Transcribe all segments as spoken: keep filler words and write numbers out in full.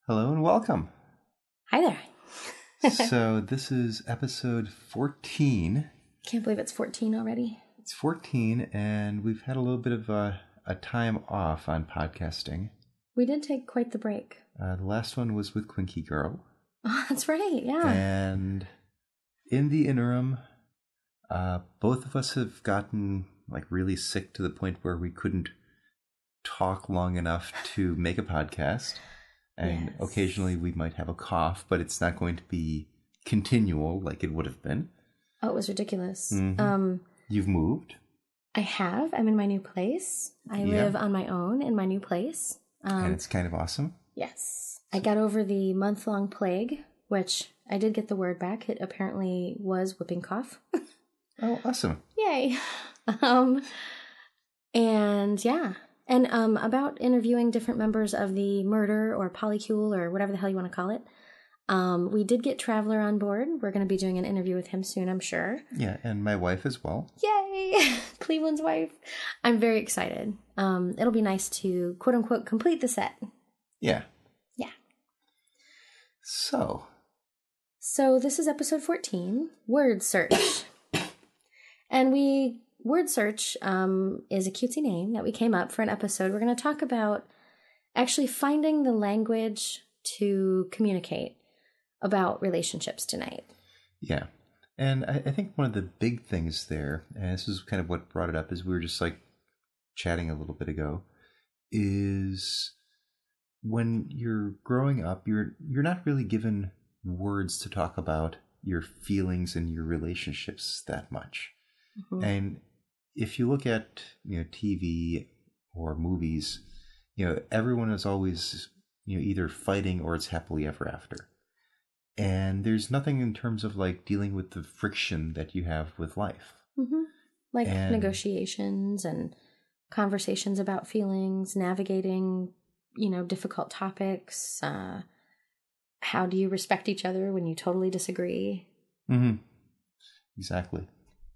Hello and welcome. Hi there. So this is episode fourteen. Can't believe it's fourteen already. It's fourteen, and we've had a little bit of a, a time off on podcasting. We did take quite the break. Uh, the last one was with Quinky Girl. Oh, that's right, yeah. And in the interim, uh, both of us have gotten like really sick to the point where we couldn't talk long enough to make a podcast. And yes. Occasionally we might have a cough, but it's not going to be continual like it would have been. Oh, it was ridiculous. Mm-hmm. Um, You've moved? I have. I'm in my new place. I yeah. live on my own in my new place. Um, and it's kind of awesome. Yes. I got over the month-long plague, which I did get the word back. It apparently was whooping cough. Oh, awesome. Yay. Um, and yeah. And um, about interviewing different members of the murder or polycule or whatever the hell you want to call it. Um, we did get Traveler on board. We're going to be doing an interview with him soon, I'm sure. Yeah, and my wife as well. Yay! Cleveland's wife. I'm very excited. Um, it'll be nice to, quote unquote, complete the set. Yeah. Yeah. So. So this is episode fourteen, Word Search. And we... Word Search um, is a cutesy name that we came up for an episode. We're going to talk about actually finding the language to communicate about relationships tonight. Yeah. And I, I think one of the big things there, and this is kind of what brought it up, is we were just like chatting a little bit ago, is when you're growing up, you're you're not really given words to talk about your feelings and your relationships that much. Mm-hmm. And if you look at, you know, T V or movies, you know, everyone is always, you know, either fighting or it's happily ever after. And there's nothing in terms of like dealing with the friction that you have with life. Mm-hmm. Like and, negotiations and conversations about feelings, navigating, you know, difficult topics. Uh, how do you respect each other when you totally disagree? Mm-hmm. Exactly.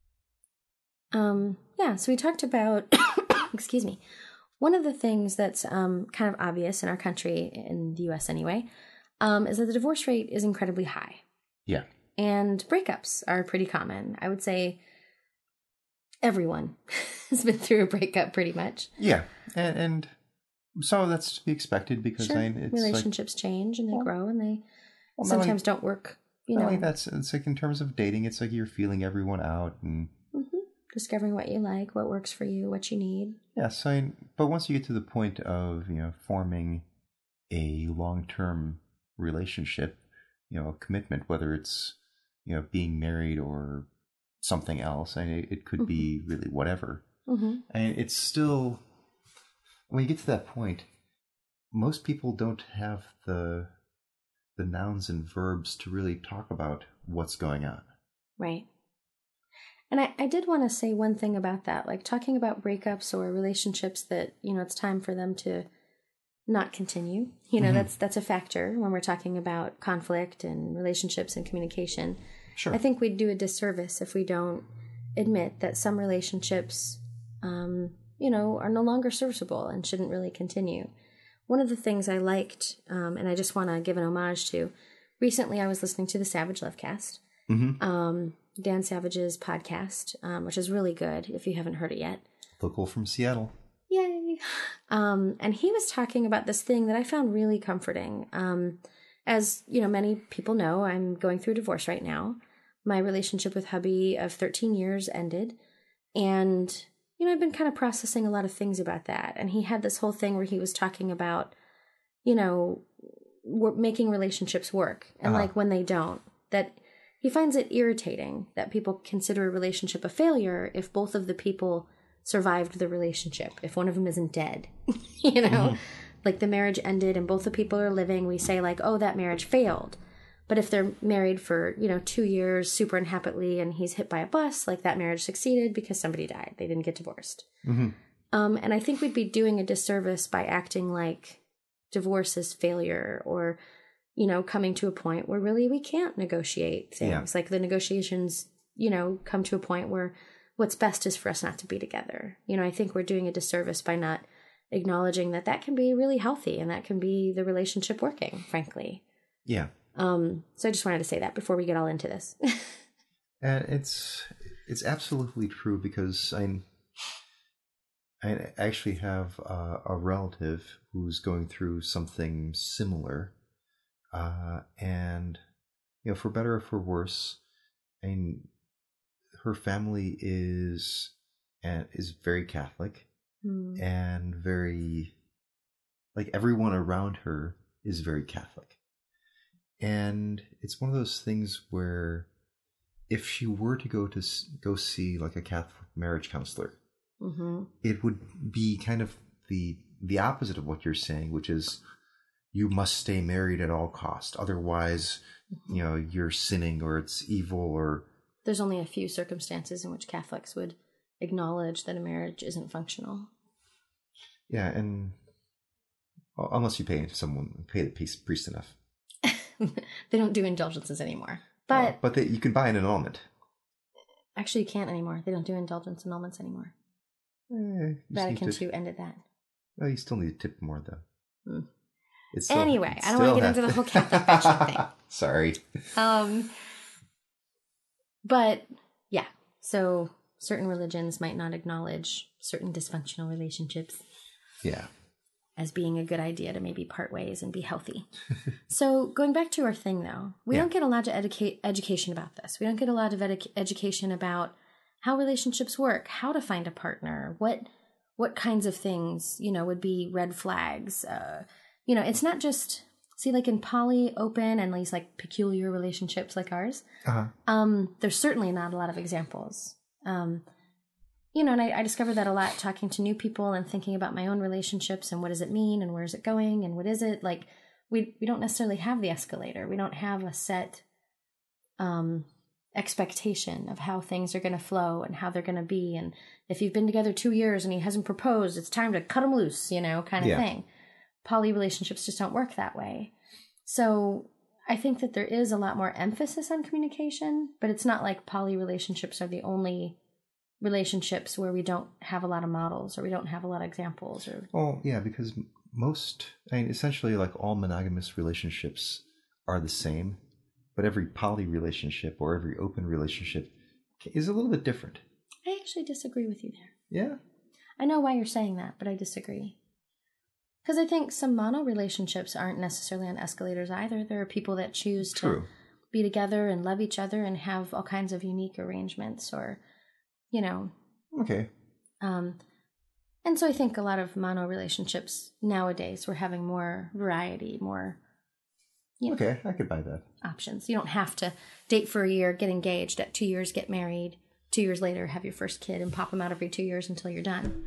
Um, yeah, so we talked about, excuse me, one of the things that's um, kind of obvious in our country, in the U S anyway, um, is that the divorce rate is incredibly high. Yeah. And breakups are pretty common. I would say everyone has been through a breakup pretty much. Yeah, and, and so that's to be expected because sure. I, it's relationships like, change and they well, grow and they well, sometimes like, don't work, you not know. Like that's, it's like in terms of dating, it's like you're feeling everyone out and... Mm-hmm. Discovering what you like, what works for you, what you need. Yes, I, but once you get to the point of, you know, forming a long-term relationship, you know, a commitment, whether it's, you know, being married or something else, I mean, it could mm-hmm. be really whatever. Mm-hmm. And it's still, when you get to that point, most people don't have the the nouns and verbs to really talk about what's going on. Right. And I, I did want to say one thing about that, like talking about breakups or relationships that, you know, it's time for them to not continue. You know, mm-hmm. that's that's a factor when we're talking about conflict and relationships and communication. Sure. I think we'd do a disservice if we don't admit that some relationships, um, you know, are no longer serviceable and shouldn't really continue. One of the things I liked, um, and I just want to give an homage to, recently I was listening to the Savage Lovecast. Mm-hmm. Um, Dan Savage's podcast, um, which is really good if you haven't heard it yet. Local from Seattle. Yay. Um, and he was talking about this thing that I found really comforting. Um, as, you know, many people know, I'm going through a divorce right now. My relationship with hubby of thirteen years ended. And, you know, I've been kind of processing a lot of things about that. And he had this whole thing where he was talking about, you know, making relationships work. And uh-huh. like when they don't, that... He finds it irritating that people consider a relationship a failure if both of the people survived the relationship, if one of them isn't dead. you know, mm-hmm. like the marriage ended and both the people are living, we say like, oh, that marriage failed. But if they're married for, you know, two years super unhappily and he's hit by a bus, like that marriage succeeded because somebody died. They didn't get divorced. Mm-hmm. Um, and I think we'd be doing a disservice by acting like divorce is failure or... you know, coming to a point where really we can't negotiate things. Yeah. Like the negotiations, you know, come to a point where what's best is for us not to be together. You know, I think we're doing a disservice by not acknowledging that that can be really healthy and that can be the relationship working, frankly. Yeah. Um, so I just wanted to say that before we get all into this. And it's it's absolutely true, because I I actually have a, a relative who's going through something similar, uh, and you know, for better or for worse, and her family is and is very Catholic, mm. and very, like, everyone around her is very Catholic, and it's one of those things where if she were to go to go see like a Catholic marriage counselor, mm-hmm. it would be kind of the the opposite of what you're saying, which is you must stay married at all cost, otherwise, mm-hmm. you know, you're sinning or it's evil. Or there's only a few circumstances in which Catholics would acknowledge that a marriage isn't functional. Yeah, and well, unless you pay someone, pay the priest enough. They don't do indulgences anymore. But uh, but they, you can buy an annulment. Actually, you can't anymore. They don't do indulgence annulments anymore. Eh, Vatican two ended that. Oh, you still need to tip more, though. Mm. It's still, anyway, I don't want to get into the whole Catholic bashing thing. Sorry. Um, but yeah, so certain religions might not acknowledge certain dysfunctional relationships. Yeah. As being a good idea to maybe part ways and be healthy. So going back to our thing, though, we yeah. don't get a lot of educa- education about this. We don't get a lot of edu- education about how relationships work, how to find a partner, what what kinds of things, you know, would be red flags. Uh, you know, it's not just, see, like in poly, open, and these like peculiar relationships like ours, uh-huh. um, there's certainly not a lot of examples. Um You know, and I, I discovered that a lot talking to new people and thinking about my own relationships and what does it mean and where is it going and what is it? Like, we we don't necessarily have the escalator. We don't have a set um, expectation of how things are going to flow and how they're going to be. And if you've been together two years and he hasn't proposed, it's time to cut him loose, you know, kind of yeah. thing. Poly relationships just don't work that way. So I think that there is a lot more emphasis on communication, but it's not like poly relationships are the only relationships where we don't have a lot of models or we don't have a lot of examples. Or well, yeah, because most, I mean, essentially, like, all monogamous relationships are the same, but every poly relationship or every open relationship is a little bit different. I actually disagree with you there. Yeah? I know why you're saying that, but I disagree. Because I think some mono relationships aren't necessarily on escalators either. There are people that choose True. to be together and love each other and have all kinds of unique arrangements, or, you know. Okay. Um, and so I think a lot of mono relationships nowadays, we're having more variety, more, you know, okay, I could buy that. Options. You don't have to date for a year, get engaged, at two years get married, two years later have your first kid and pop them out every two years until you're done.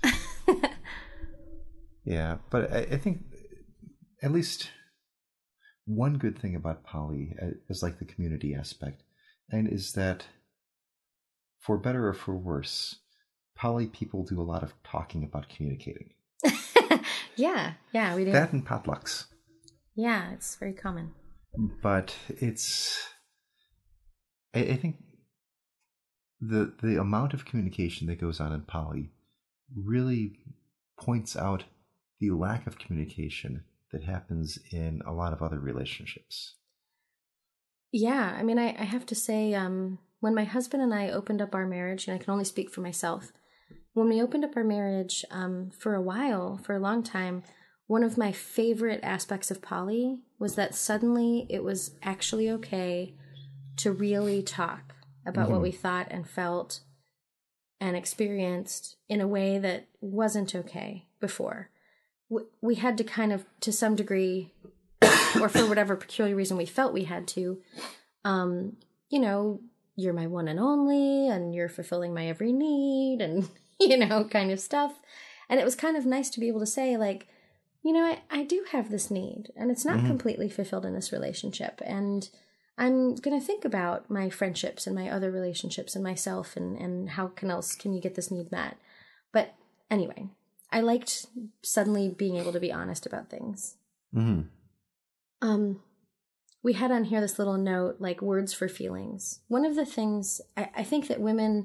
Yeah, but I, I think at least one good thing about poly is like the community aspect, and is that for better or for worse, poly people do a lot of talking about communicating. yeah, yeah, we do. That and potlucks. Yeah, it's very common. But it's, I, I think the the amount of communication that goes on in poly really points out the lack of communication that happens in a lot of other relationships. Yeah, I mean, I, I have to say, um, when my husband and I opened up our marriage, and I can only speak for myself, when we opened up our marriage, um, for a while, for a long time, one of my favorite aspects of poly was that suddenly it was actually okay to really talk about mm-hmm. what we thought and felt and experienced in a way that wasn't okay before. We had to kind of, to some degree, or for whatever peculiar reason we felt we had to, um, you know, you're my one and only, and you're fulfilling my every need, and, you know, kind of stuff. And it was kind of nice to be able to say, like, you know, I, I do have this need, and it's not mm-hmm. completely fulfilled in this relationship. And I'm going to think about my friendships and my other relationships and myself, and, and how can else can you get this need met? But anyway, I liked suddenly being able to be honest about things. Mm-hmm. Um, we had on here this little note, like words for feelings. One of the things, I, I think that women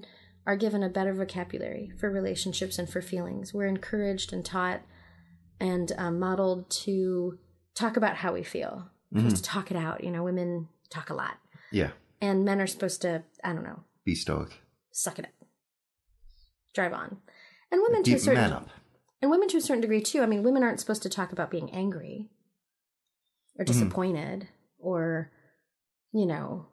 are given a better vocabulary for relationships and for feelings. We're encouraged and taught and um, modeled to talk about how we feel. We're Mm-hmm. supposed to talk it out. You know, women talk a lot. Yeah. And men are supposed to, I don't know, Be stoic. suck it up. Drive on. And women to Be a certain man up. And women to a certain degree too. I mean, women aren't supposed to talk about being angry or disappointed mm-hmm. or, you know,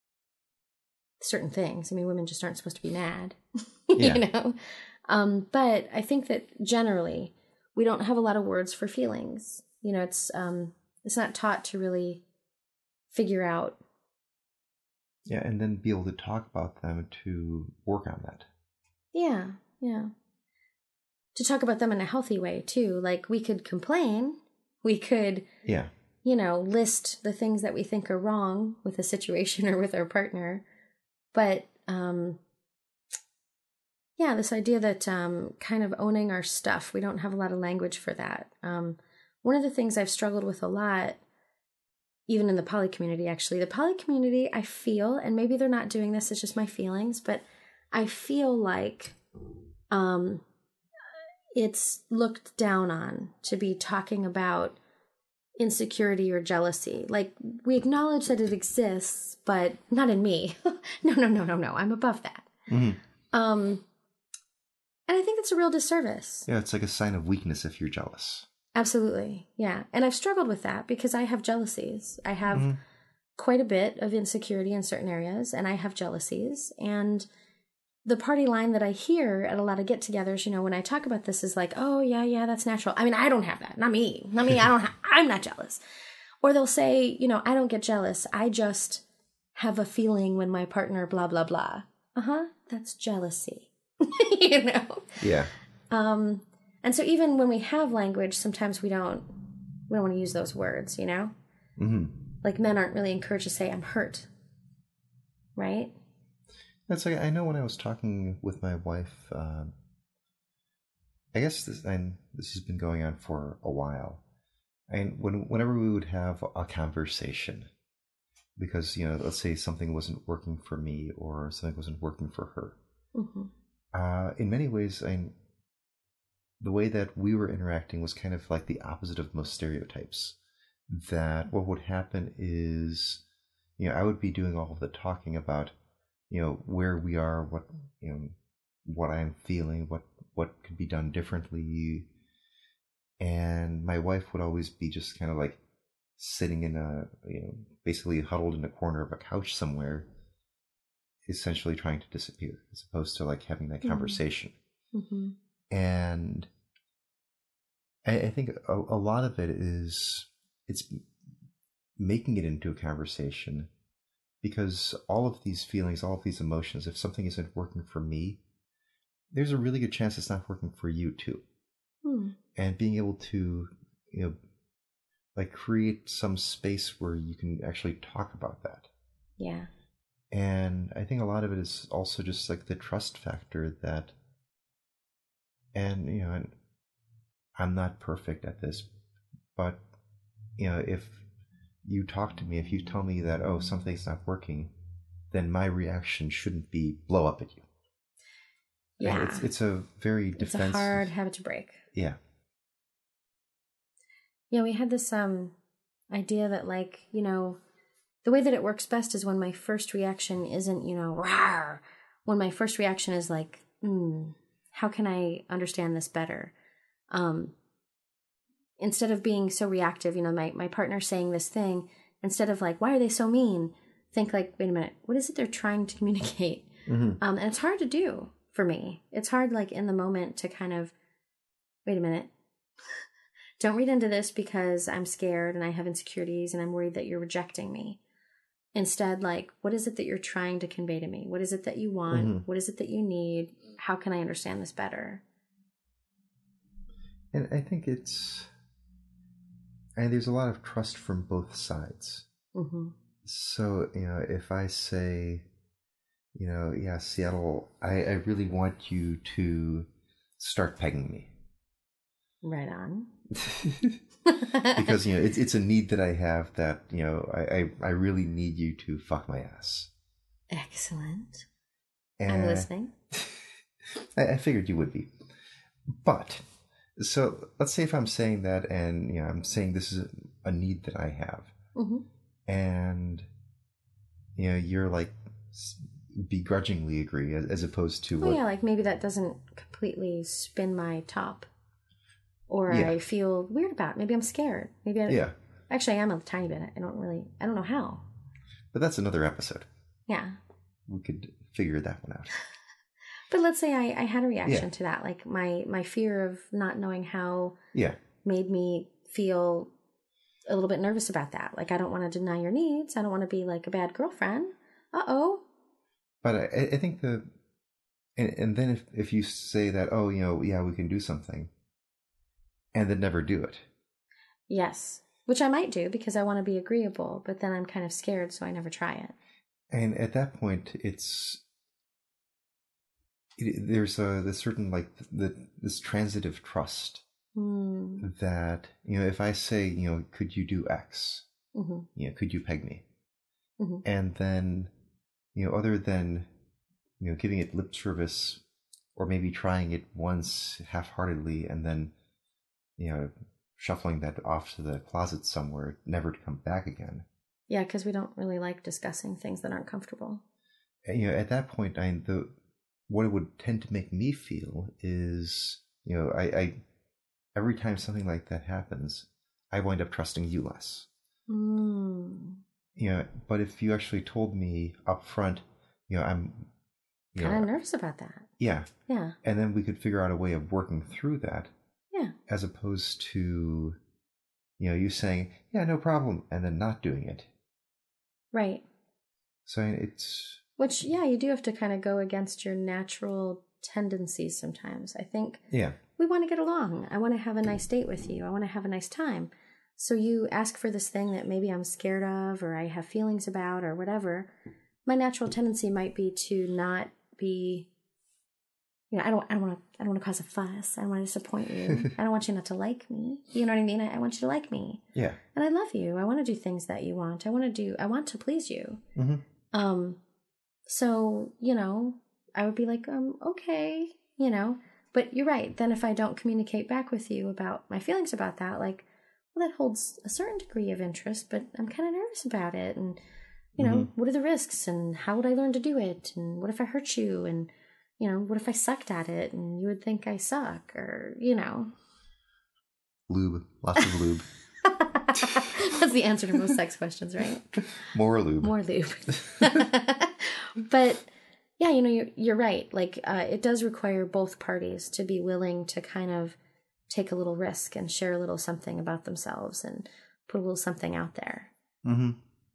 certain things. I mean, women just aren't supposed to be mad, Yeah. you know? Um, but I think that generally we don't have a lot of words for feelings. You know, it's, um, it's not taught to really figure out. Yeah. And then be able to talk about them to work on that. Yeah. Yeah. To talk about them in a healthy way too. Like we could complain, we could, yeah, you know, list the things that we think are wrong with a situation or with our partner. But, um, yeah, this idea that um, kind of owning our stuff, we don't have a lot of language for that. Um, one of the things I've struggled with a lot, even in the poly community, actually, the poly community, I feel, and maybe they're not doing this, it's just my feelings, but I feel like um, it's looked down on to be talking about insecurity or jealousy. Like, we acknowledge that it exists, but not in me. no, no, no, no, no. I'm above that. Mm-hmm. Um, and I think that's a real disservice. Yeah, it's like a sign of weakness if you're jealous. Absolutely. Yeah. And I've struggled with that because I have jealousies. I have mm-hmm. quite a bit of insecurity in certain areas, and I have jealousies. And the party line that I hear at a lot of get-togethers, you know, when I talk about this is like, oh, yeah, yeah, that's natural. I mean, I don't have that. Not me. Not me. I don't have, I'm not jealous. Or they'll say, you know, I don't get jealous. I just have a feeling when my partner blah, blah, blah. Uh-huh. That's jealousy. You know? Yeah. Um, and so even when we have language, sometimes we don't, we don't want to use those words, you know? Mm-hmm. Like men aren't really encouraged to say, I'm hurt. Right? That's like, I know when I was talking with my wife, um, I guess this, and this has been going on for a while. And when, whenever we would have a conversation, because, you know, let's say something wasn't working for me or something wasn't working for her. Mm-hmm. Uh, in many ways, I, the way that we were interacting was kind of like the opposite of most stereotypes. That what would happen is, you know, I would be doing all of the talking about, you know, where we are, what, you know, what I'm feeling, what, what could be done differently. And my wife would always be just kind of like sitting in a, you know, basically huddled in a corner of a couch somewhere, essentially trying to disappear, as opposed to like having that conversation. Mm-hmm. And I, I think a, a lot of it is, it's making it into a conversation. Because all of these feelings, all of these emotions, if something isn't working for me, there's a really good chance it's not working for you too. Hmm. And being able to, you know, like create some space where you can actually talk about that. Yeah. And I think a lot of it is also just like the trust factor that, and, you know, and I'm not perfect at this, but, you know, if you talk to me, if you tell me that, oh, something's not working, then my reaction shouldn't be blow up at you. Yeah. It's, it's a very defensive. It's a hard habit to break. Yeah. Yeah, we had this um idea that, like, you know, the way that it works best is when my first reaction isn't, you know, rawr. When my first reaction is like, hmm, how can I understand this better? Um, Instead of being so reactive, you know, my, my partner saying this thing, instead of like, why are they so mean? Think like, wait a minute, what is it they're trying to communicate? Mm-hmm. Um, and it's hard to do for me. It's hard, like, in the moment to kind of, wait a minute, don't read into this because I'm scared and I have insecurities and I'm worried that you're rejecting me. Instead, like, what is it that you're trying to convey to me? What is it that you want? Mm-hmm. What is it that you need? How can I understand this better? And I think it's, and there's a lot of trust from both sides. Mm-hmm. So, you know, if I say, you know, yeah, Seattle, I, I really want you to start pegging me. Right on. Because, you know, it's it's a need that I have that, you know, I, I, I really need you to fuck my ass. Excellent. And I'm listening. I, I figured you would be. But, so let's say if I'm saying that and, you know, I'm saying this is a, a need that I have. Mm-hmm. And, you know, you're like begrudgingly agree as, as opposed to well, what... yeah, like maybe that doesn't completely spin my top. Or yeah. I feel weird about it. Maybe I'm scared. Maybe I... Yeah. Actually, I am a tiny bit. I don't really... I don't know how. But that's another episode. Yeah. We could figure that one out. But let's say I, I had a reaction yeah. to that. Like my, my fear of not knowing how yeah. made me feel a little bit nervous about that. Like, I don't want to deny your needs. I don't want to be like a bad girlfriend. Uh-oh. But I, I think the... And, and then if, if you say that, oh, you know, yeah, we can do something, and then never do it. Yes. Which I might do because I want to be agreeable, but then I'm kind of scared, so I never try it. And at that point, it's... It, there's a this certain, like, the, this transitive trust mm. that, you know, if I say, you know, could you do X? Mm-hmm. You know, could you peg me? Mm-hmm. And then, you know, other than, you know, giving it lip service or maybe trying it once half-heartedly and then, you know, shuffling that off to the closet somewhere, never to come back again. Yeah, because we don't really like discussing things that aren't comfortable. And, you know, at that point, I the what it would tend to make me feel is, you know, I, I every time something like that happens, I wind up trusting you less. Mm. You know, but if you actually told me up front, you know, I'm kind of nervous about that. Yeah. Yeah. And then we could figure out a way of working through that. Yeah. As opposed to, you know, you saying, yeah, no problem, and then not doing it. Right. So it's... Which, yeah, you do have to kind of go against your natural tendencies sometimes. I think yeah. we want to get along. I want to have a nice date with you. I want to have a nice time. So you ask for this thing that maybe I'm scared of or I have feelings about or whatever. My natural tendency might be to not be, you know, I don't, I don't want to, I don't want to cause a fuss. I don't want to disappoint you. I don't want you not to like me. You know what I mean? I, I want you to like me. Yeah. And I love you. I want to do things that you want. I want to do, I want to please you. Mm-hmm. Um, so, you know, I would be like, um, okay, you know, but you're right. Then if I don't communicate back with you about my feelings about that, like, well, that holds a certain degree of interest, but I'm kind of nervous about it. And, you know, mm-hmm. what are the risks and how would I learn to do it? And what if I hurt you? And, you know, what if I sucked at it and you would think I suck or, you know. Lube. Lots of lube. That's the answer to most sex questions, right? More lube. More lube. But, yeah, you know, you're, you're right. Like, uh, it does require both parties to be willing to kind of take a little risk and share a little something about themselves and put a little something out there. Mm-hmm.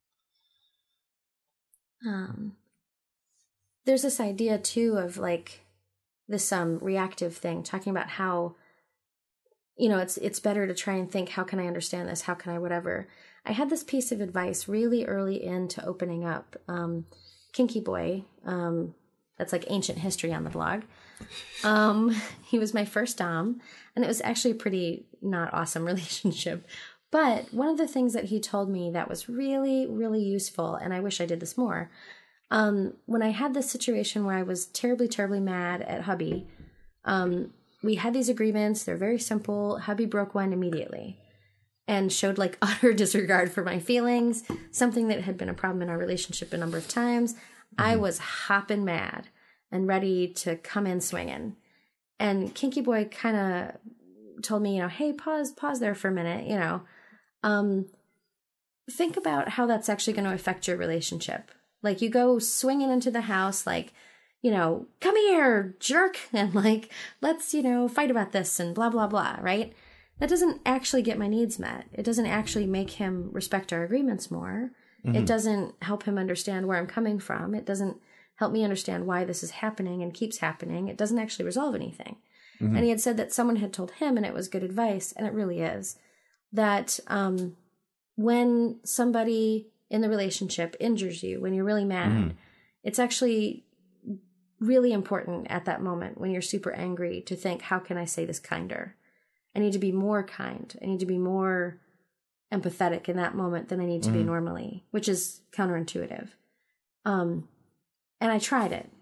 Um, there's this idea, too, of, like, this um reactive thing, talking about how, you know, it's it's better to try and think, how can I understand this? How can I whatever? I had this piece of advice really early into opening up. Um, Kinky Boy, um, that's like ancient history on the blog. Um, he was my first dom, and it was actually a pretty not awesome relationship. But one of the things that he told me that was really, really useful, and I wish I did this more, um, when I had this situation where I was terribly, terribly mad at hubby, um, we had these agreements. They're very simple. Hubby broke one immediately and showed like utter disregard for my feelings, something that had been a problem in our relationship a number of times. Mm-hmm. I was hopping mad and ready to come in swinging. And Kinky Boy kind of told me, you know, hey, pause, pause there for a minute, you know. Um, think about how that's actually going to affect your relationship. Like, you go swinging into the house like, you know, come here, jerk, and like, let's, you know, fight about this and blah, blah, blah, right? That doesn't actually get my needs met. It doesn't actually make him respect our agreements more. Mm-hmm. It doesn't help him understand where I'm coming from. It doesn't help me understand why this is happening and keeps happening. It doesn't actually resolve anything. Mm-hmm. And he had said that someone had told him, and it was good advice, and it really is, that um, when somebody in the relationship injures you, when you're really mad, mm-hmm. it's actually really important at that moment when you're super angry to think, how can I say this kinder? I need to be more kind. I need to be more empathetic in that moment than I need to mm-hmm. be normally, which is counterintuitive. Um, and I tried it.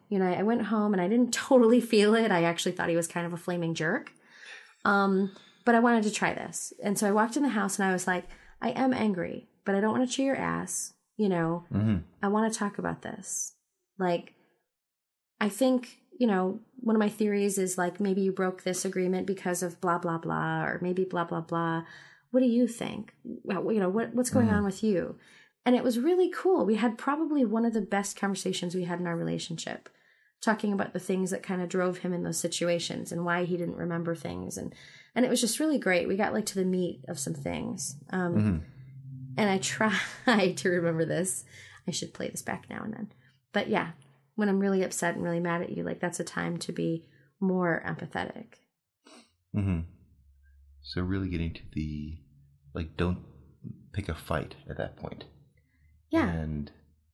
You know, I went home and I didn't totally feel it. I actually thought he was kind of a flaming jerk. Um, but I wanted to try this. And so I walked in the house and I was like, I am angry, but I don't want to chew your ass. You know, mm-hmm. I want to talk about this. Like, I think, you know, one of my theories is like, maybe you broke this agreement because of blah, blah, blah, or maybe blah, blah, blah. What do you think? Well, you know, what, what's going mm-hmm. on with you? And it was really cool. We had probably one of the best conversations we had in our relationship, talking about the things that kind of drove him in those situations and why he didn't remember things. And, and it was just really great. We got like to the meat of some things. Um, mm-hmm. And I try to remember this. I should play this back now and then. But yeah, when I'm really upset and really mad at you, like that's a time to be more empathetic. Mm-hmm. So really getting to the, like, don't pick a fight at that point. Yeah. And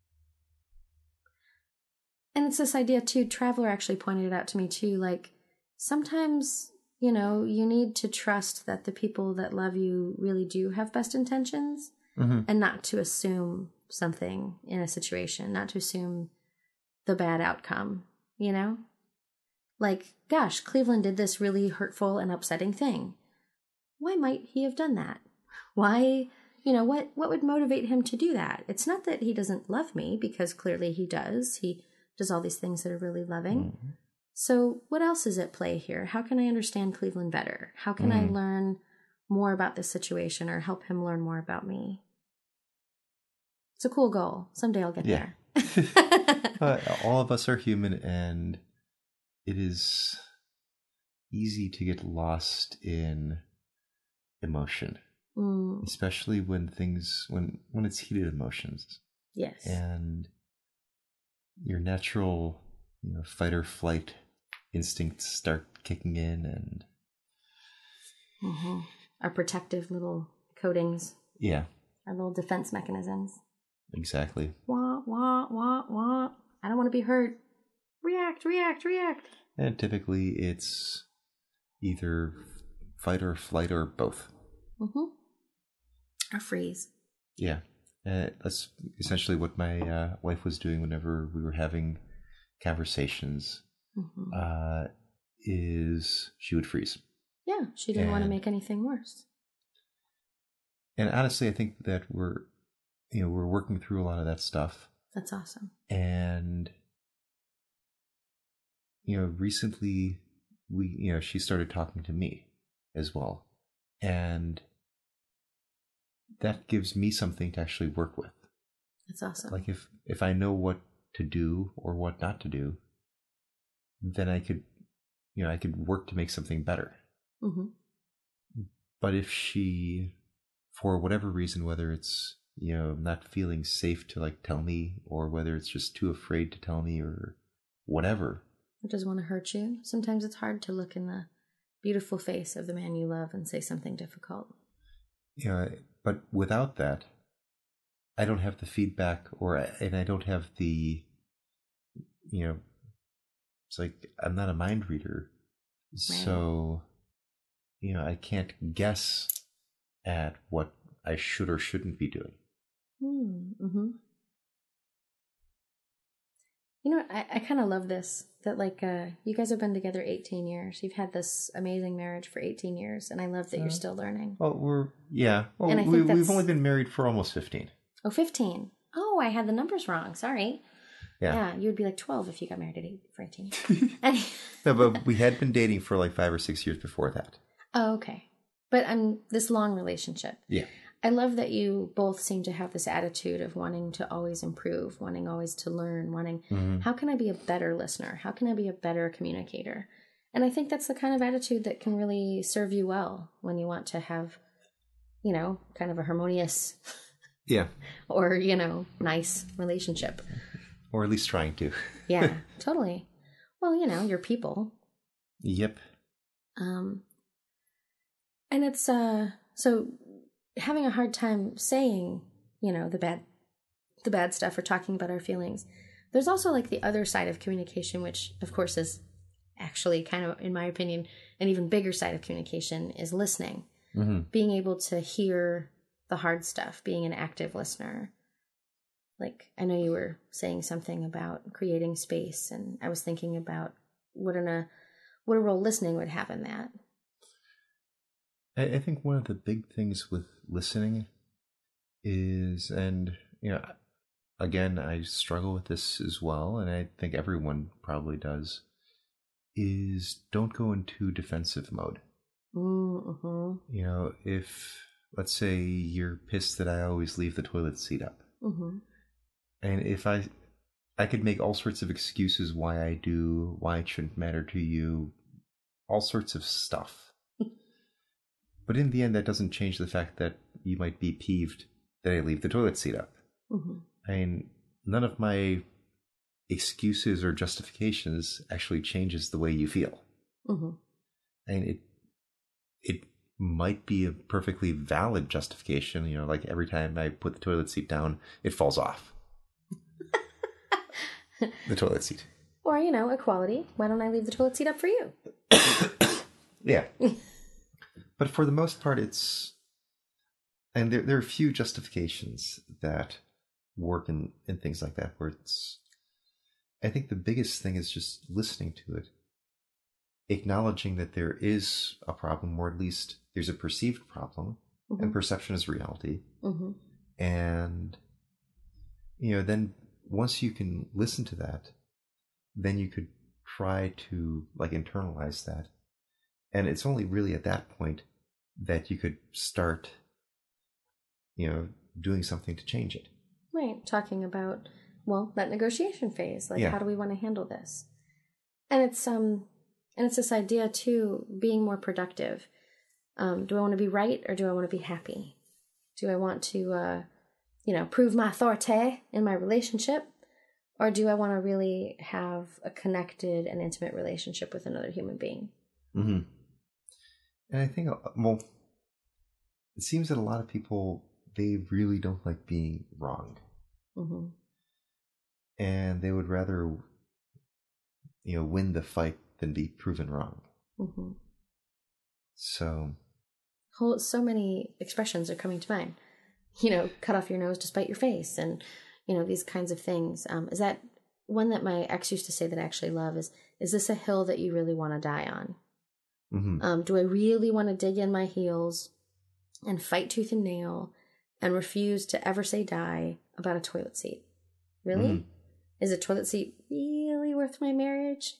and it's this idea too, Traveler actually pointed it out to me too, like sometimes, you know, you need to trust that the people that love you really do have best intentions mm-hmm. and not to assume something in a situation, not to assume the bad outcome, you know? Like, gosh, Cleveland did this really hurtful and upsetting thing. Why might he have done that? Why... You know, what, what would motivate him to do that? It's not that he doesn't love me, because clearly he does. He does all these things that are really loving. Mm-hmm. So what else is at play here? How can I understand Cleveland better? How can mm-hmm. I learn more about this situation or help him learn more about me? It's a cool goal. Someday I'll get yeah. there. uh, all of us are human, and it is easy to get lost in emotion. Mm. Especially when things, when, when it's heated emotions. Yes. And your natural, you know, fight or flight instincts start kicking in, and mm-hmm. our protective little coatings. Yeah. Our little defense mechanisms. Exactly. Wah, wah, wah, wah. I don't want to be hurt. React, react, react. And typically it's either fight or flight or both. Mm-hmm. Or freeze. Yeah. Uh, that's essentially what my uh, wife was doing whenever we were having conversations, mm-hmm. uh, is she would freeze. Yeah, she didn't and, want to make anything worse. And honestly, I think that we're, you know, we're working through a lot of that stuff. That's awesome. And, you know, recently we, you know, she started talking to me as well. And that gives me something to actually work with. That's awesome. Like if, if I know what to do or what not to do, then I could, you know, I could work to make something better. Mm-hmm. But if she, for whatever reason, whether it's, you know, not feeling safe to like tell me, or whether it's just too afraid to tell me, or whatever. It doesn't want to hurt you. Sometimes it's hard to look in the beautiful face of the man you love and say something difficult. Yeah, but without that, I don't have the feedback, or and I don't have the, you know, it's like I'm not a mind reader, right. So, you know, I can't guess at what I should or shouldn't be doing. Mm-hmm. You know, I, I kind of love this, that like uh, you guys have been together eighteen years. You've had this amazing marriage for eighteen years, and I love that uh, you're still learning. Oh, we're, yeah. Well, and I we, we've only been married for almost fifteen. Oh, fifteen. Oh, I had the numbers wrong. Sorry. Yeah. Yeah, you would be like twelve if you got married at eight for eighteen. No, but we had been dating for like five or six years before that. Oh, okay. But um, this long relationship. Yeah. I love that you both seem to have this attitude of wanting to always improve, wanting always to learn, wanting, mm-hmm. how can I be a better listener? How can I be a better communicator? And I think that's the kind of attitude that can really serve you well when you want to have, you know, kind of a harmonious, yeah, or, you know, nice relationship. Or at least trying to. Yeah, totally. Well, you know, you're people. Yep. Um, and it's, uh, so having a hard time saying, you know, the bad, the bad stuff, or talking about our feelings. There's also like the other side of communication, which of course is actually kind of, in my opinion, an even bigger side of communication, is listening. Mm-hmm. Being able to hear the hard stuff, being an active listener. Like, I know you were saying something about creating space, and I was thinking about what in a what a role listening would have in that. I, I think one of the big things with listening is, and you know, again, I struggle with this as well, and I think everyone probably does, is don't go into defensive mode. Mm-hmm. You know, if, let's say you're pissed that I always leave the toilet seat up. Mm-hmm. And if I, I could make all sorts of excuses why I do, why it shouldn't matter to you, all sorts of stuff. But in the end, that doesn't change the fact that you might be peeved that I leave the toilet seat up. Mm-hmm. I mean, none of my excuses or justifications actually changes the way you feel. Mm-hmm. And it it might be a perfectly valid justification, you know, like every time I put the toilet seat down, it falls off. The toilet seat. Or, you know, equality. Why don't I leave the toilet seat up for you? Yeah. But for the most part, it's... And there, there are a few justifications that work in, in things like that, where it's... I think the biggest thing is just listening to it. Acknowledging that there is a problem, or at least there's a perceived problem, mm-hmm. and perception is reality. Mm-hmm. And, you know, then once you can listen to that, then you could try to, like, internalize that. And it's only really at that point that you could start, you know, doing something to change it. Right. Talking about, well, that negotiation phase. Like, yeah. How do we want to handle this? And it's, um, and it's this idea, too, being more productive. Um, do I want to be right, or do I want to be happy? Do I want to, uh, you know, prove my authority in my relationship? Or do I want to really have a connected and intimate relationship with another human being? Mm-hmm. And I think, well, it seems that a lot of people, they really don't like being wronged. Mm-hmm. And they would rather, you know, win the fight than be proven wrong. Mm-hmm. So... Whole, so many expressions are coming to mind. You know, cut off your nose to spite your face, and, you know, these kinds of things. Um, is that one that my ex used to say that I actually love is, is this a hill that you really want to die on? Mm-hmm. Um, do I really want to dig in my heels and fight tooth and nail and refuse to ever say die about a toilet seat? Really? Mm-hmm. Is a toilet seat really worth my marriage?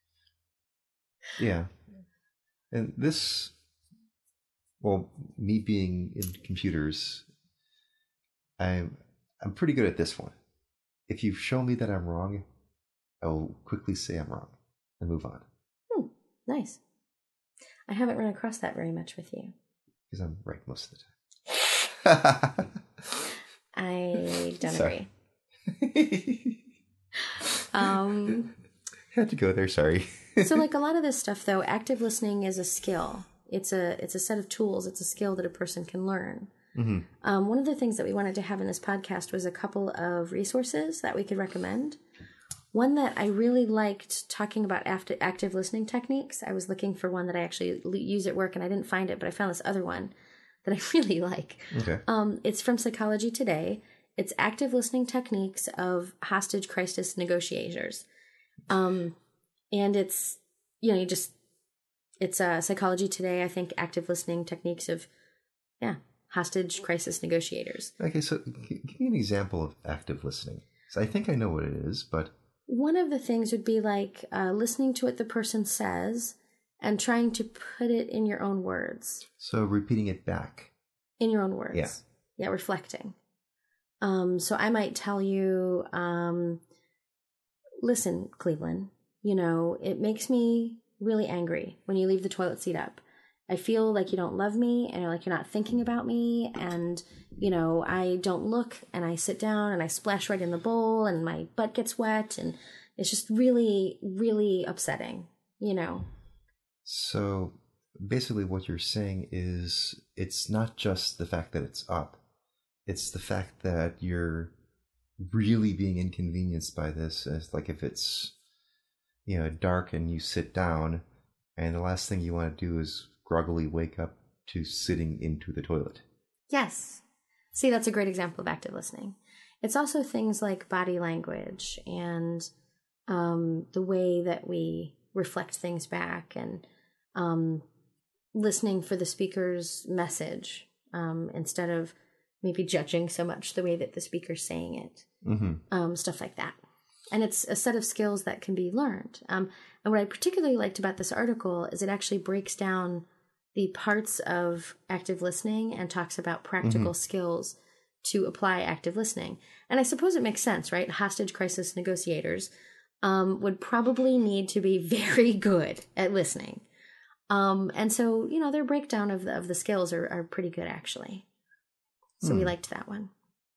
Yeah. And this... Well, me being in computers, I'm I'm pretty good at this one. If you show me that I'm wrong, I will quickly say I'm wrong and move on. Hmm, nice. I haven't run across that very much with you. Because I'm right most of the time. I don't sorry. agree. um, Had to go there, sorry. So like a lot of this stuff, though, active listening is a skill. It's a it's a set of tools. It's a skill that a person can learn. Mm-hmm. Um, one of the things that we wanted to have in this podcast was a couple of resources that we could recommend. One that I really liked talking about after active listening techniques. I was looking for one that I actually use at work, and I didn't find it, but I found this other one that I really like. Okay. Um, it's from Psychology Today. It's active listening techniques of hostage crisis negotiators. Um, and it's, you know, you just... It's uh, Psychology Today, I think, active listening techniques of, yeah, hostage crisis negotiators. Okay, so give me an example of active listening. So I think I know what it is, but... One of the things would be like uh, listening to what the person says and trying to put it in your own words. So repeating it back. In your own words. Yeah. Yeah, reflecting. Um, so I might tell you, um, listen, Cleveland, you know, it makes me... really angry when you leave the toilet seat up. I feel like you don't love me, and like you're not thinking about me, and, you know, I don't look, and I sit down and I splash right in the bowl and my butt gets wet, and it's just really, really upsetting, you know. So basically what you're saying is it's not just the fact that it's up. It's the fact that you're really being inconvenienced by this. It's like if it's, you know, dark and you sit down and the last thing you want to do is groggily wake up to sitting into the toilet. Yes. See, that's a great example of active listening. It's also things like body language and um, the way that we reflect things back, and um, listening for the speaker's message um, instead of maybe judging so much the way that the speaker's saying it, mm-hmm. um, stuff like that. And it's a set of skills that can be learned. Um, and what I particularly liked about this article is it actually breaks down the parts of active listening and talks about practical mm-hmm. skills to apply active listening. And I suppose it makes sense, right? Hostage crisis negotiators um, would probably need to be very good at listening. Um, and so, you know, their breakdown of the, of the skills are, are pretty good, actually. So mm. we liked that one.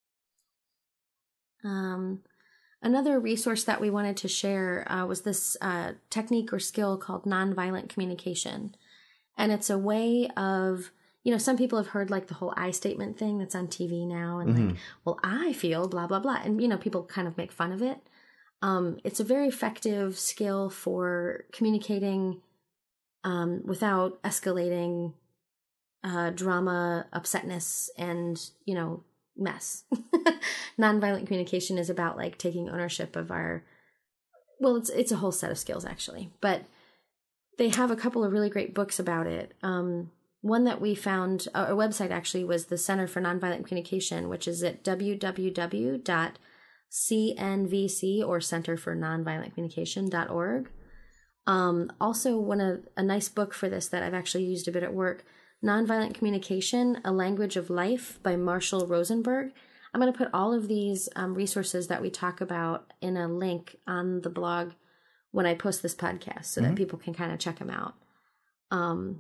Um, another resource that we wanted to share uh, was this uh, technique or skill called nonviolent communication. And it's a way of, you know, some people have heard like the whole I statement thing that's on T V now. And mm-hmm. like, well, I feel blah, blah, blah. And, you know, people kind of make fun of it. Um, it's a very effective skill for communicating um, without escalating uh, drama, upsetness, and, you know, mess. Nonviolent communication is about like taking ownership of our, well, it's it's a whole set of skills actually, but they have a couple of really great books about it. Um, one that we found, a website actually, was the Center for Nonviolent Communication, which is at w w w dot c n v c or Center for Nonviolent Communication dot org. Um, also, one of a nice book for this that I've actually used a bit at work, Nonviolent Communication: A Language of Life by Marshall Rosenberg. I'm going to put all of these um, resources that we talk about in a link on the blog when I post this podcast so mm-hmm. that people can kind of check them out. Um,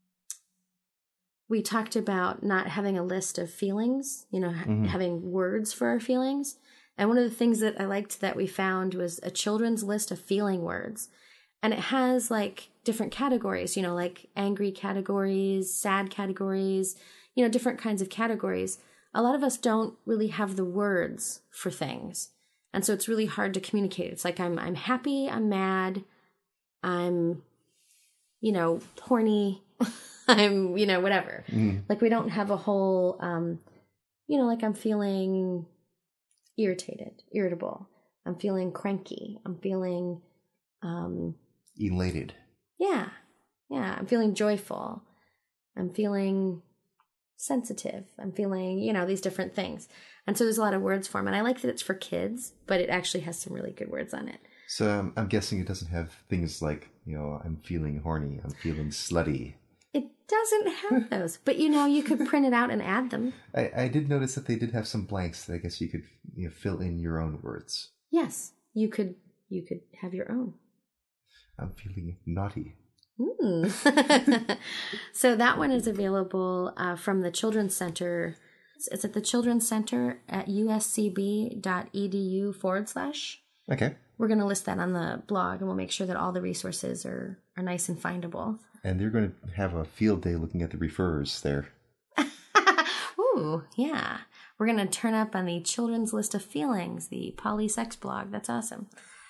we talked about not having a list of feelings, you know, mm-hmm. ha- having words for our feelings. And one of the things that I liked that we found was a children's list of feeling words. And it has like different categories, you know, like angry categories, sad categories, you know, different kinds of categories. A lot of us don't really have the words for things. And so it's really hard to communicate. It's like I'm I'm happy, I'm mad, I'm, you know, horny, I'm, you know, whatever. Mm. Like we don't have a whole, um, you know, like I'm feeling irritated, irritable. I'm feeling cranky. I'm feeling... Um, elated. Yeah. Yeah. I'm feeling joyful. I'm feeling sensitive. I'm feeling, you know, these different things. And so there's a lot of words for them. And I like that it's for kids, but it actually has some really good words on it. So um, I'm guessing it doesn't have things like, you know, I'm feeling horny, I'm feeling slutty. It doesn't have those. But, you know, you could print it out and add them. I, I did notice that they did have some blanks that I guess you could, you know, fill in your own words. Yes. You could, you could have your own. I'm feeling naughty. Mm. So that one is available uh, from the Children's Center. It's at the Children's Center at uscb.edu forward slash. Okay. We're going to list that on the blog, and we'll make sure that all the resources are, are nice and findable. And they're going to have a field day looking at the referrers there. Ooh, yeah. We're going to turn up on the Children's List of Feelings, the poly sex blog. That's awesome.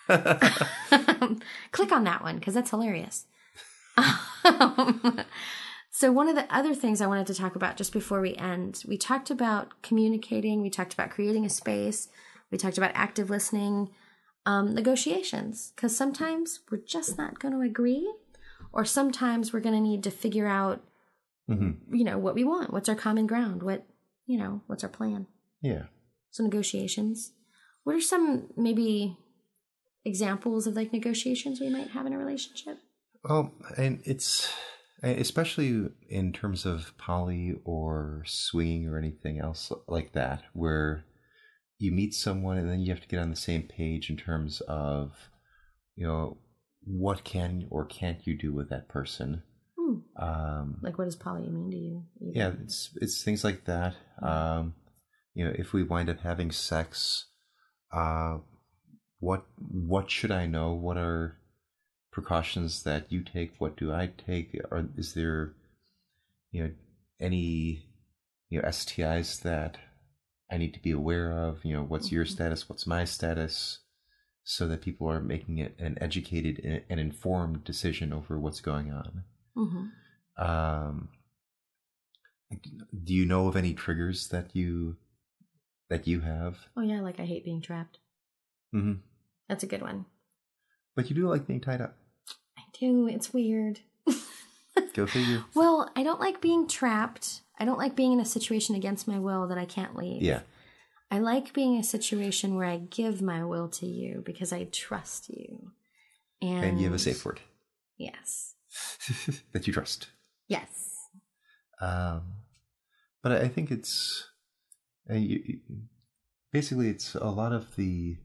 Click on that one because that's hilarious. Um, so one of the other things I wanted to talk about just before we end, we talked about communicating, we talked about creating a space, we talked about active listening, um, negotiations, because sometimes we're just not going to agree, or sometimes we're going to need to figure out, mm-hmm. you know, what we want, what's our common ground, what, you know, what's our plan. Yeah. So negotiations. What are some maybe examples of like negotiations we might have in a relationship? Well, and it's especially in terms of poly or swinging or anything else like that, where you meet someone and then you have to get on the same page in terms of, you know, what can or can't you do with that person. Hmm. Um, like what does poly mean to you? Even? Yeah, it's it's things like that. Um, you know, if we wind up having sex, uh, what what should I know? What are precautions that you take? What do I take? Or is there, you know, any, you know, S T Is that I need to be aware of? You know, what's mm-hmm. your status? What's my status? So that people are making it an educated and informed decision over what's going on. Mm-hmm. Um, Do you know of any triggers that you that you have? Oh yeah, like I hate being trapped. Mm-hmm. That's a good one. But you do like being tied up. I do. It's weird. Go figure. Well, I don't like being trapped. I don't like being in a situation against my will that I can't leave. Yeah. I like being in a situation where I give my will to you because I trust you. And, And you have a safe word. Yes. That you trust. Yes. Um, but I think it's uh, you, basically it's a lot of the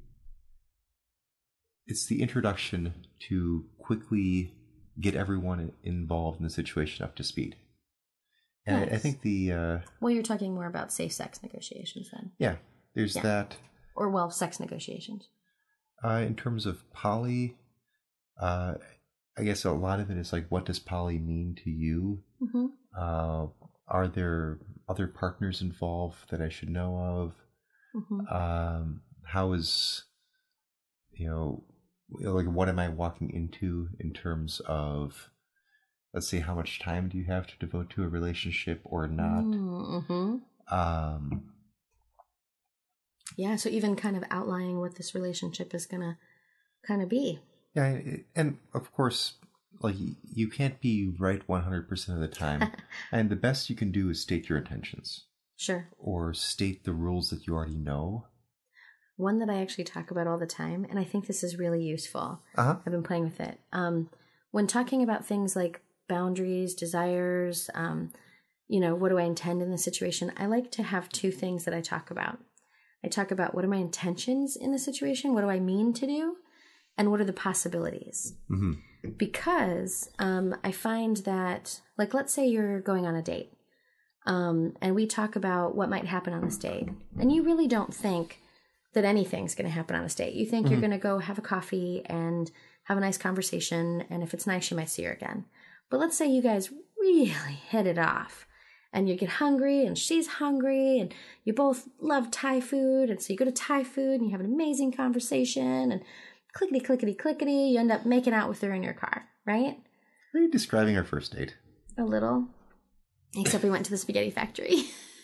it's the introduction to quickly get everyone involved in the situation up to speed. And Nice. I, I think the uh, Well, you're talking more about safe sex negotiations then. yeah, there's Yeah. that. Or, well, sex negotiations. Uh, in terms of poly, uh, I guess a lot of it is like, what does poly mean to you? Mm-hmm. Uh, are there other partners involved that I should know of? Mm-hmm. Um, how is, you know, like what am I walking into in terms of, let's say, how much time do you have to devote to a relationship or not? Mm-hmm. Um, Yeah, so even kind of outlining what this relationship is going to kind of be. yeah, and of course, like you can't be right one hundred percent of the time. And the best you can do is state your intentions. Sure. Or state the rules that you already know. One that I actually talk about all the time, and I think this is really useful. Uh-huh. I've been playing with it. Um, when talking about things like boundaries, desires, um, you know, what do I intend in the situation? I like to have two things that I talk about. I talk about what are my intentions in the situation? What do I mean to do? And what are the possibilities? Mm-hmm. Because um, I find that, like, let's say you're going on a date. Um, and we talk about what might happen on this date. And you really don't think that anything's going to happen on this date. You think mm-hmm. you're going to go have a coffee and have a nice conversation. And if it's nice, you might see her again. But let's say you guys really hit it off. And you get hungry and she's hungry and you both love Thai food. And so you go to Thai food and you have an amazing conversation and clickety, clickety, clickety. You end up making out with her in your car, right? Are you describing our first date? A little. Except we went to the spaghetti factory.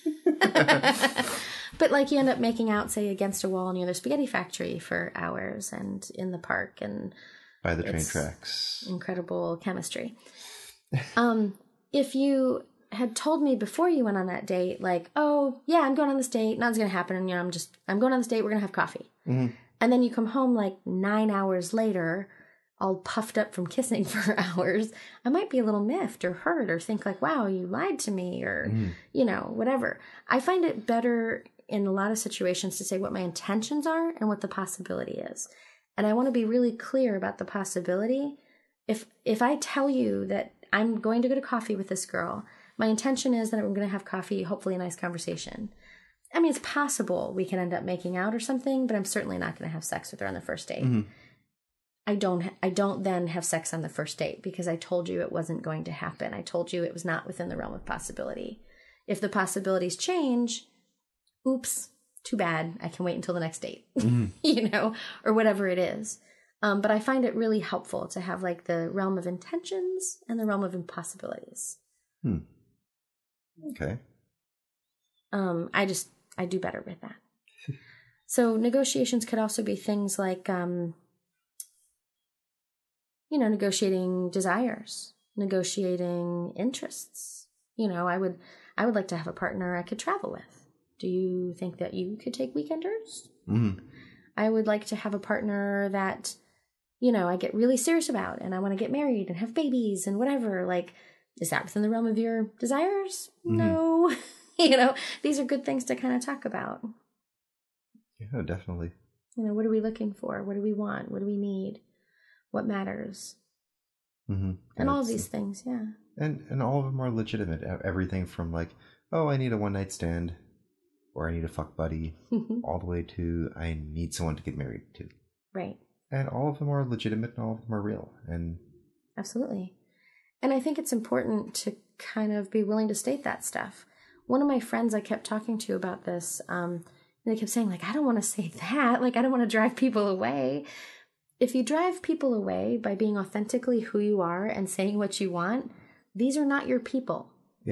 But like you end up making out, say, against a wall near the spaghetti factory for hours and in the park and by the train tracks. Incredible chemistry. um, if you had told me before you went on that date, like, oh yeah, I'm going on this date, nothing's gonna happen, and you know, I'm just I'm going on this date, we're gonna have coffee. Mm-hmm. And then you come home like nine hours later, all puffed up from kissing for hours, I might be a little miffed or hurt or think like, wow, you lied to me or, mm. you know, whatever. I find it better in a lot of situations to say what my intentions are and what the possibility is. And I want to be really clear about the possibility. If if I tell you that I'm going to go to coffee with this girl, my intention is that I'm going to have coffee, hopefully a nice conversation. I mean, it's possible we can end up making out or something, but I'm certainly not going to have sex with her on the first date. Mm-hmm. I don't I don't then have sex on the first date because I told you it wasn't going to happen. I told you it was not within the realm of possibility. If the possibilities change, oops, too bad. I can wait until the next date, mm-hmm. you know, or whatever it is. Um, but I find it really helpful to have like the realm of intentions and the realm of impossibilities. Hmm. Okay. Um, I just, I do better with that. So negotiations could also be things like, um, you know, negotiating desires, negotiating interests. You know, I would, I would like to have a partner I could travel with. Do you think that you could take weekenders? Mm-hmm. I would like to have a partner that, you know, I get really serious about and I want to get married and have babies and whatever. Like, is that within the realm of your desires? Mm-hmm. No. You know, these are good things to kind of talk about. Yeah, definitely. You know, what are we looking for? What do we want? What do we need? What matters? Mm-hmm. And all of these things, yeah. And and all of them are legitimate. Everything from like, oh, I need a one-night stand, or I need a fuck buddy, all the way to I need someone to get married to. Right. And all of them are legitimate and all of them are real. And absolutely. And I think it's important to kind of be willing to state that stuff. One of my friends I kept talking to about this, um, and they kept saying, like, I don't want to say that. Like, I don't want to drive people away. If you drive people away by being authentically who you are and saying what you want, these are not your people. Yeah.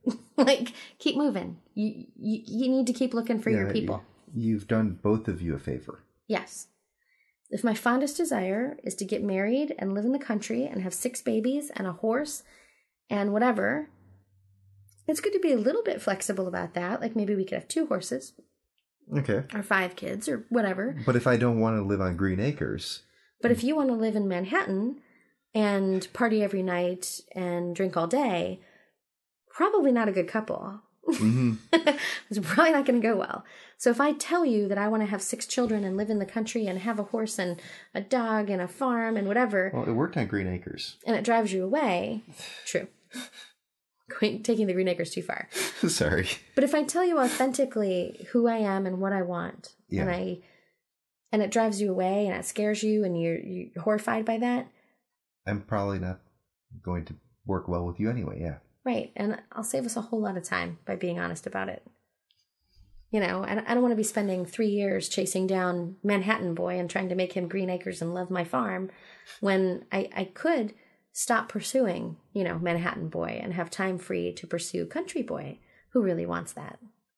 Like, keep moving. You, you you need to keep looking for Yeah, your people. You, you've done both of you a favor. Yes. If my fondest desire is to get married and live in the country and have six babies and a horse and whatever, it's good to be a little bit flexible about that. Like, maybe we could have two horses. Okay. Or five kids or whatever. But if I don't want to live on Green Acres... But if you want to live in Manhattan and party every night and drink all day, probably not a good couple. Mm-hmm. It's probably not going to go well. So if I tell you that I want to have six children and live in the country and have a horse and a dog and a farm and whatever... Well, it worked on Green Acres. And it drives you away... True. Taking the Green Acres too far. Sorry. But if I tell you authentically who I am and what I want, yeah. and I... And it drives you away and it scares you and you're, you're horrified by that. I'm probably not going to work well with you anyway, yeah. Right. And I'll save us a whole lot of time by being honest about it. You know, I don't want to be spending three years chasing down Manhattan Boy and trying to make him Green Acres and love my farm when I, I could stop pursuing, you know, Manhattan Boy and have time free to pursue Country Boy, who really wants that.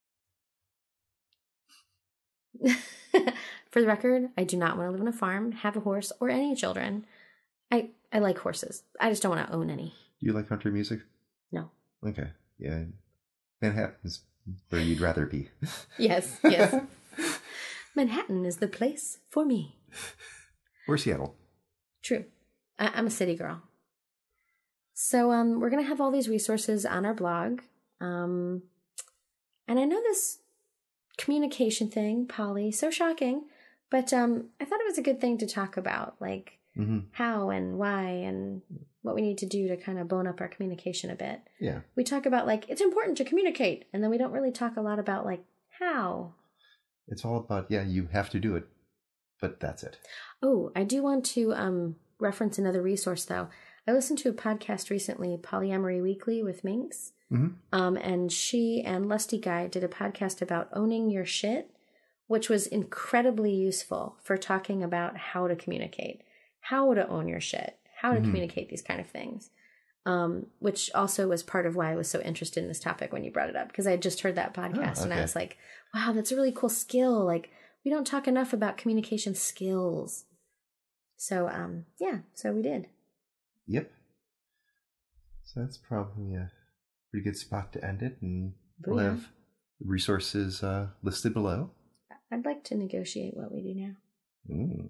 For the record, I do not want to live on a farm, have a horse, or any children. I, I like horses. I just don't want to own any. Do you like country music? No. Okay. Yeah. Manhattan's where you'd rather be. Yes, yes. Manhattan is the place for me. Or Seattle. True. I, I'm a city girl. So um, we're going to have all these resources on our blog. Um, and I know this communication thing, Polly, so shocking. But um, I thought it was a good thing to talk about, like mm-hmm. how and why and what we need to do to kind of bone up our communication a bit. Yeah. We talk about, like, it's important to communicate, and then we don't really talk a lot about, like, how. It's all about, yeah, you have to do it, but that's it. Oh, I do want to um, reference another resource, though. I listened to a podcast recently, Polyamory Weekly with Minx, mm-hmm. um, and she and Lusty Guy did a podcast about owning your shit, which was incredibly useful for talking about how to communicate, how to own your shit, how to mm-hmm. communicate these kind of things, um, which also was part of why I was so interested in this topic when you brought it up, because I had just heard that podcast oh, okay. and I was like, wow, that's a really cool skill. Like, we don't talk enough about communication skills. So, um, yeah, so we did. Yep. So that's probably a pretty good spot to end it, and Booyah. We'll have resources uh, listed below. I'd like to negotiate what we do now. Mm.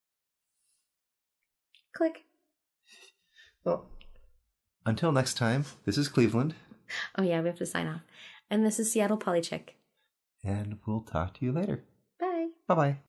Click. Well, until next time, this is Cleveland. Oh, yeah, we have to sign off. And this is Seattle Polychick. And we'll talk to you later. Bye. Bye-bye.